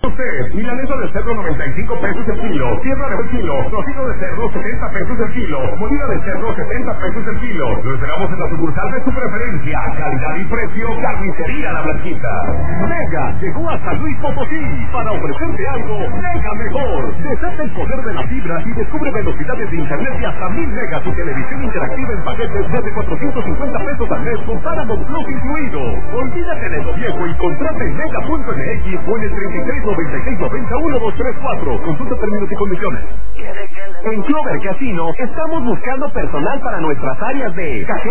Usted, milanesa de cerdo 95 pesos el kilo, sierra de kilo, tocino de cerdo 70 pesos el kilo, molida de cerdo 70 pesos el kilo. Lo esperamos en la sucursal de su preferencia. Calidad y precio, Carnicería La Blanquita. Mega llegó a San Luis Potosí para ofrecerte algo mega mejor. Desata el poder de la fibra y descubre velocidades de internet de hasta 1000 megas y televisión interactiva en paquetes desde 450 pesos al mes con Paramount Plus incluido. Olvídate de lo viejo y contrate en mega.mx o en el 3396901234. Consulta términos y condiciones. En Clover Casino estamos buscando personal para nuestras áreas de cajero.